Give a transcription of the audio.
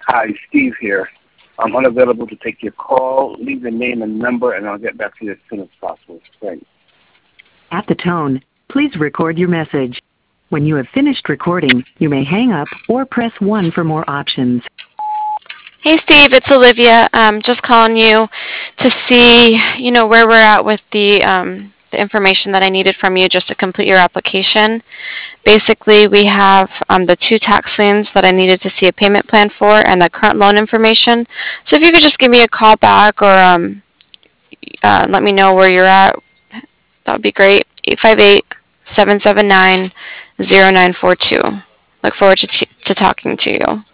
Hi, Steve here. I'm unavailable to take your call. Leave your name and number, and I'll get back to you as soon as possible. Thanks. At the tone, please record your message. When you have finished recording, you may hang up or press 1 for more options. Hey Steve, it's Olivia. Just calling you to see, where we're at with the information that I needed from you just to complete your application. Basically, we have the 2 tax liens that I needed to see a payment plan for and the current loan information. So if you could just give me a call back or let me know where you're at, that would be great. 858-779-0942. Look forward to talking to you.